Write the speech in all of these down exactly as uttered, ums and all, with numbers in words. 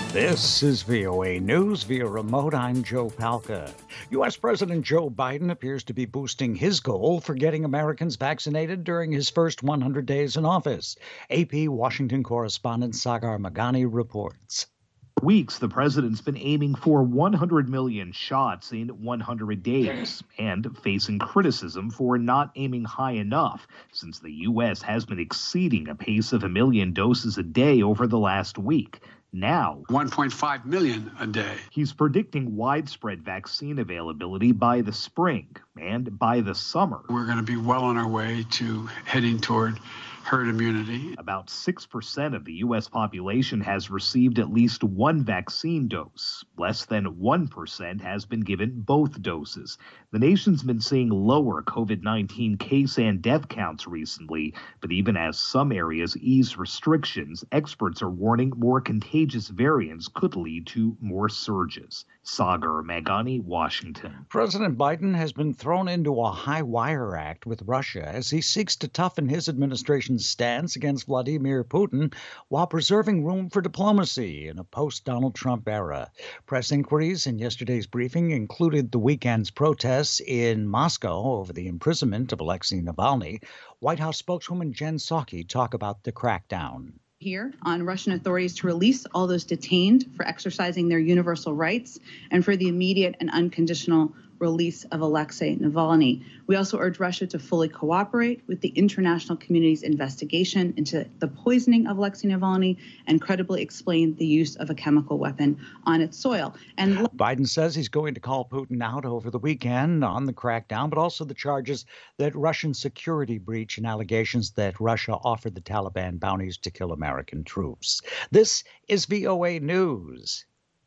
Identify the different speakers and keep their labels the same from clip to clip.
Speaker 1: This is V O A News via remote. I'm Joe Palca. U S. President Joe Biden appears to be boosting his goal for getting Americans vaccinated during his first one hundred days in office. A P Washington correspondent Sagar Meghani reports.
Speaker 2: Weeks, the president's been aiming for one hundred million shots in one hundred days and facing criticism for not aiming high enough, since the U S has been exceeding a pace of a million doses a day over the last week. Now,
Speaker 3: one point five million a day.
Speaker 2: He's predicting widespread vaccine availability by the spring and by the summer.
Speaker 3: We're going to be well on our way to heading toward herd immunity.
Speaker 2: About six percent of the U S population has received at least one vaccine dose. Less than one percent has been given both doses. The nation's been seeing lower COVID nineteen case and death counts recently, but even as some areas ease restrictions, experts are warning more contagious variants could lead to more surges. Sagar Meghani, Washington.
Speaker 1: President Biden has been thrown into a high wire act with Russia as he seeks to toughen his administration's stance against Vladimir Putin while preserving room for diplomacy in a post-Donald Trump era. Press inquiries in yesterday's briefing included the weekend's protests in Moscow over the imprisonment of Alexei Navalny. White House spokeswoman Jen Psaki talked about the crackdown.
Speaker 4: Here on Russian authorities to release all those detained for exercising their universal rights and for the immediate and unconditional release of Alexei Navalny. We also urge Russia to fully cooperate with the international community's investigation into the poisoning of Alexei Navalny and credibly explain the use of a chemical weapon on its soil. And
Speaker 1: Biden says he's going to call Putin out over the weekend on the crackdown, but also the charges that Russian security breach and allegations that Russia offered the Taliban bounties to kill American troops. This is V O A News.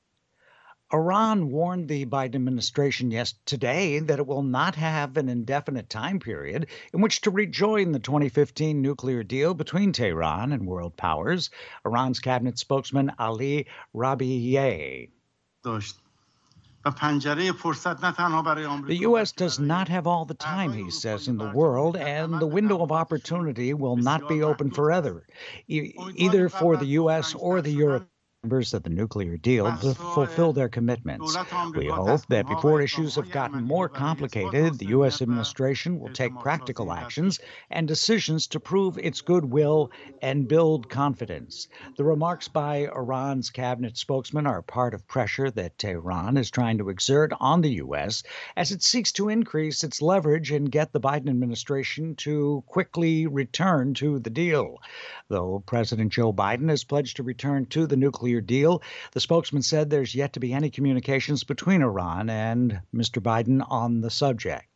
Speaker 1: Iran warned the Biden administration yesterday that it will not have an indefinite time period in which to rejoin the twenty fifteen nuclear deal between Tehran and world powers. Iran's cabinet spokesman Ali Rabieh.
Speaker 5: The
Speaker 1: U S does not have all the time, he says, in the world, and the window of opportunity will not be open forever, e- either for the U S or the European members of the nuclear deal to fulfill their commitments. We hope that before issues have gotten more complicated, the U S administration will take practical actions and decisions to prove its goodwill and build confidence. The remarks by Iran's cabinet spokesman are part of pressure that Tehran is trying to exert on the U S as it seeks to increase its leverage and get the Biden administration to quickly return to the deal. Though President Joe Biden has pledged to return to the nuclear deal, the spokesman said there's yet to be any communications between Iran and Mister Biden on the subject.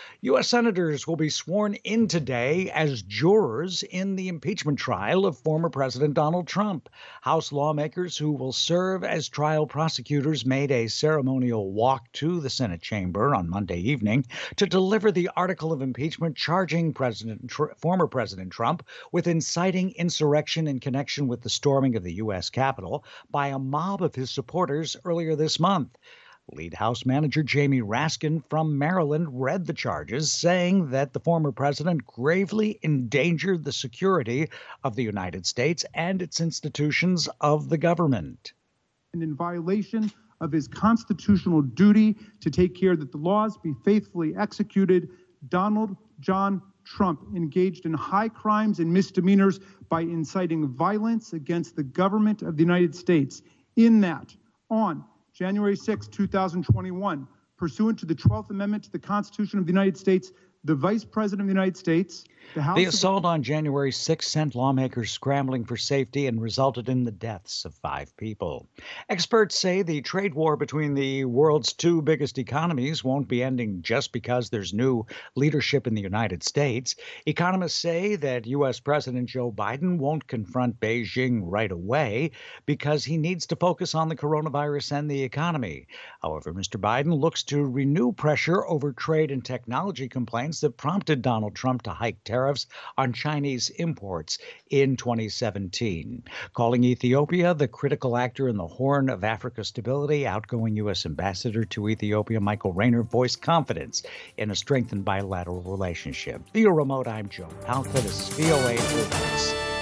Speaker 1: U S senators will be sworn in today as jurors in the impeachment trial of former President Donald Trump. House lawmakers who will serve as trial prosecutors made a ceremonial walk to the Senate chamber on Monday evening to deliver the article of impeachment charging President Tr- former President Trump with inciting insurrection in connection with the storming of the U S Capitol by a mob of his supporters earlier this month. Lead House Manager Jamie Raskin from Maryland read the charges, saying that the former president gravely endangered the security of the United States and its institutions of the government.
Speaker 6: And in violation of his constitutional duty to take care that the laws be faithfully executed, Donald John Trump engaged in high crimes and misdemeanors by inciting violence against the government of the United States. In that, on January sixth, two thousand twenty-one, pursuant to the twelfth Amendment to the Constitution of the United States, the Vice President of the United States, the House...
Speaker 1: The assault on January sixth sent lawmakers scrambling for safety and resulted in the deaths of five people. Experts say the trade war between the world's two biggest economies won't be ending just because there's new leadership in the United States. Economists say that U S. President Joe Biden won't confront Beijing right away because he needs to focus on the coronavirus and the economy. However, Mister Biden looks to renew pressure over trade and technology complaints that prompted Donald Trump to hike tariffs on Chinese imports in twenty seventeen. Calling Ethiopia the critical actor in the Horn of Africa stability, outgoing U S. Ambassador to Ethiopia Michael Rayner voiced confidence in a strengthened bilateral relationship. Via remote, I'm Joe Palca. This is V O A News.